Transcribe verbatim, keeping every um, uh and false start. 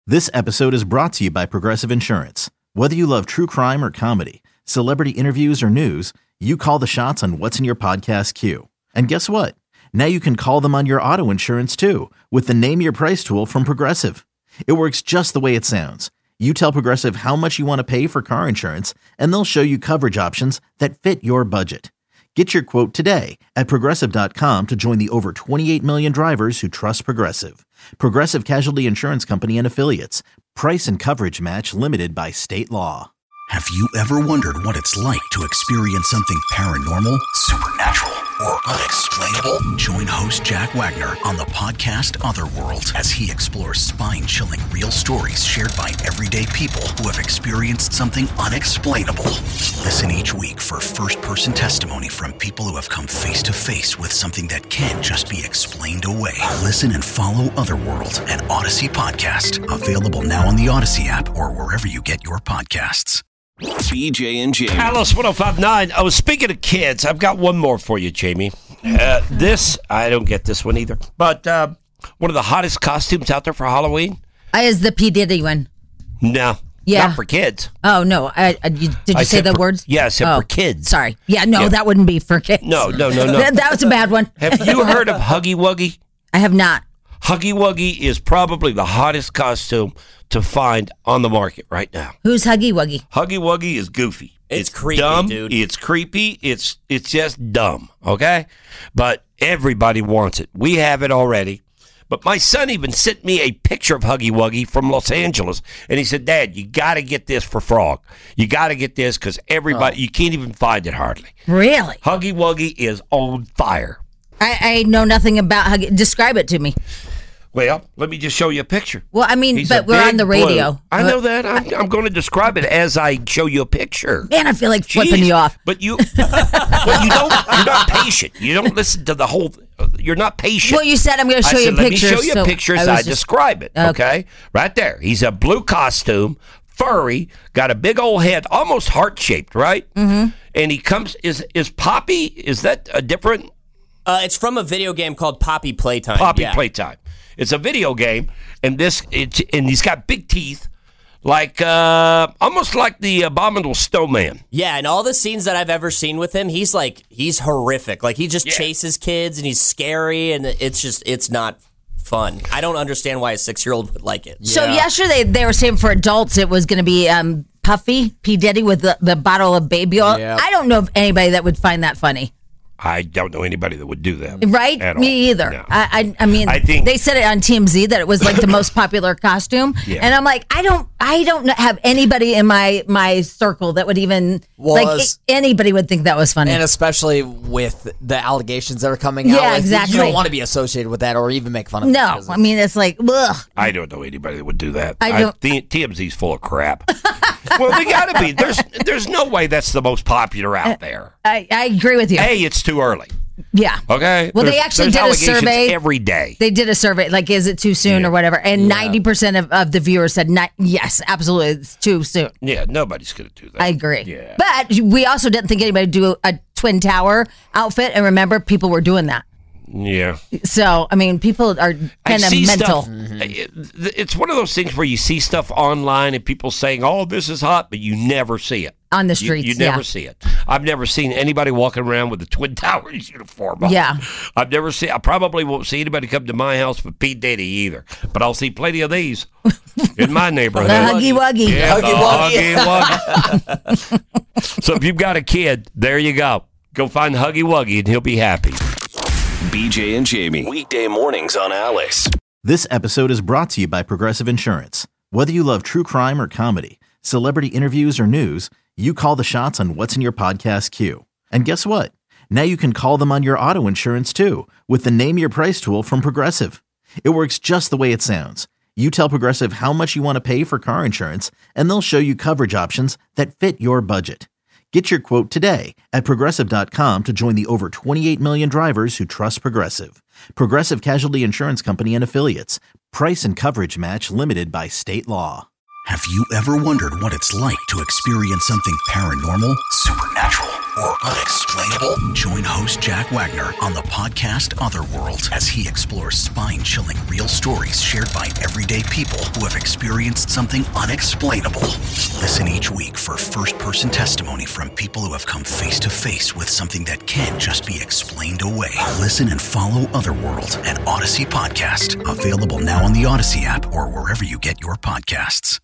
This episode is brought to you by Progressive Insurance. Whether you love true crime or comedy, celebrity interviews or news, you call the shots on what's in your podcast queue. And guess what? Now you can call them on your auto insurance too with the Name Your Price tool from Progressive. It works just the way it sounds. You tell Progressive how much you want to pay for car insurance, and they'll show you coverage options that fit your budget. Get your quote today at Progressive dot com to join the over twenty-eight million drivers who trust Progressive. Progressive Casualty Insurance Company and Affiliates. Price and coverage match limited by state law. Have you ever wondered what it's like to experience something paranormal, supernatural, or unexplainable? Join host Jack Wagner on the podcast Otherworld as he explores spine-chilling real stories shared by everyday people who have experienced something unexplainable. Listen each week for first-person testimony from people who have come face-to-face with something that can't just be explained away. Listen and follow Otherworld, an Odyssey podcast. Available now on the Odyssey app or wherever you get your podcasts. B J and Jamie. Alice one oh five point nine. I was speaking of kids. I've got one more for you, Jamie. Uh, this, I don't get this one either. But uh, one of the hottest costumes out there for Halloween? Uh, is the P. Diddy one. No. Yeah. Not for kids. Oh, no. I, I, you, did you I say the for, words? Yeah, I said oh, for kids. Sorry. Yeah, no, Yeah. that wouldn't be for kids. No, no, no, no. that, that was a bad one. Have you heard of Huggy Wuggy? I have not. Huggy Wuggy is probably the hottest costume to find on the market right now. Who's Huggy Wuggy? Huggy Wuggy is goofy. It's, it's creepy, dumb. dude. It's creepy. It's it's just dumb, okay? But everybody wants it. We have it already. But my son even sent me a picture of Huggy Wuggy from Los Angeles, and he said, Dad, you got to get this for Frog. You got to get this because everybody, oh. you can't even find it hardly. Really? Huggy Wuggy is on fire. I, I know nothing about Huggy. Describe it to me. Well, let me just show you a picture. Well, I mean, He's but we're on the radio. Blue. I know that. I'm, I'm going to describe it as I show you a picture. Man, I feel like Jeez. flipping you off. But you, well, you don't. You're not patient. You don't listen to the whole. You're not patient. Well, you said I'm going to show I you said, a picture. Let me show you so a picture as I, I just, describe it. Okay. okay, right there. He's a blue costume, furry, got a big old head, almost heart shaped, right? Mm-hmm. And he comes. Is is Poppy? Is that a different? Uh, it's from a video game called Poppy Playtime. Poppy yeah. Playtime. It's a video game, and this it, and he's got big teeth, like uh, almost like the Abominable Snowman. Yeah, and all the scenes that I've ever seen with him, he's like he's horrific. Like he just Yeah. chases kids, and he's scary, and it's just it's not fun. I don't understand why a six-year-old would like it. So Yeah. yesterday they were saying for adults it was going to be um, Puffy, P. Diddy with the, the bottle of baby oil. Yeah. I don't know of anybody that would find that funny. I don't know anybody that would do that. Right? At all. Me either. No. I, I I mean, I think- they said it on T M Z that it was like the most popular costume, Yeah. and I'm like, I don't, I don't kn- have anybody in my my circle that would even like Was- a- anybody would think that was funny. And especially with the allegations that are coming Yeah, out. with- exactly. You don't want to be associated with that or even make fun of it. no, because I mean it's like, ugh. I don't know anybody that would do that. I don't- T- TMZ's full of crap. Well, they got to be. There's there's no way that's the most popular out there. I, I agree with you. A, it's too early. Yeah. Okay. Well, they There's- actually there's did a allegations survey every day. They did a survey, like, is it too soon Yeah. or whatever? And ninety percent of, of the viewers said, ni- yes, absolutely, it's too soon. Yeah, nobody's going to do that. I agree. Yeah. But we also didn't think anybody would do a Twin Tower outfit. And remember, people were doing that. Yeah. So, I mean, people are I kind of see mental. Stuff, it- it's one of those things where you see stuff online and people saying, "Oh, this is hot," but you never see it On the You- streets, You, never yeah. see it. I've never seen anybody walking around with a Twin Towers uniform on. Yeah. I've never seen. I probably won't see anybody come to my house with P. Diddy either, but I'll see plenty of these in my neighborhood. The Huggy Wuggy. Yeah, the Huggy Huggy Wuggy. So if you've got a kid, there you go. Go find Huggy Wuggy and he'll be happy. B J and Jamie. Weekday mornings on Alice. This episode is brought to you by Progressive Insurance. Whether you love true crime or comedy, celebrity interviews or news, you call the shots on what's in your podcast queue. And guess what? Now you can call them on your auto insurance too with the Name Your Price tool from Progressive. It works just the way it sounds. You tell Progressive how much you want to pay for car insurance, and they'll show you coverage options that fit your budget. Get your quote today at Progressive dot com to join the over twenty-eight million drivers who trust Progressive. Progressive Casualty Insurance Company and Affiliates. Price and coverage match limited by state law. Have you ever wondered what it's like to experience something paranormal, supernatural, or unexplainable? Join host Jack Wagner on the podcast Otherworld as he explores spine-chilling real stories shared by everyday people who have experienced something unexplainable. Listen each week for first-person testimony from people who have come face-to-face with something that can't just be explained away. Listen and follow Otherworld, an Odyssey podcast. Available now on the Odyssey app or wherever you get your podcasts.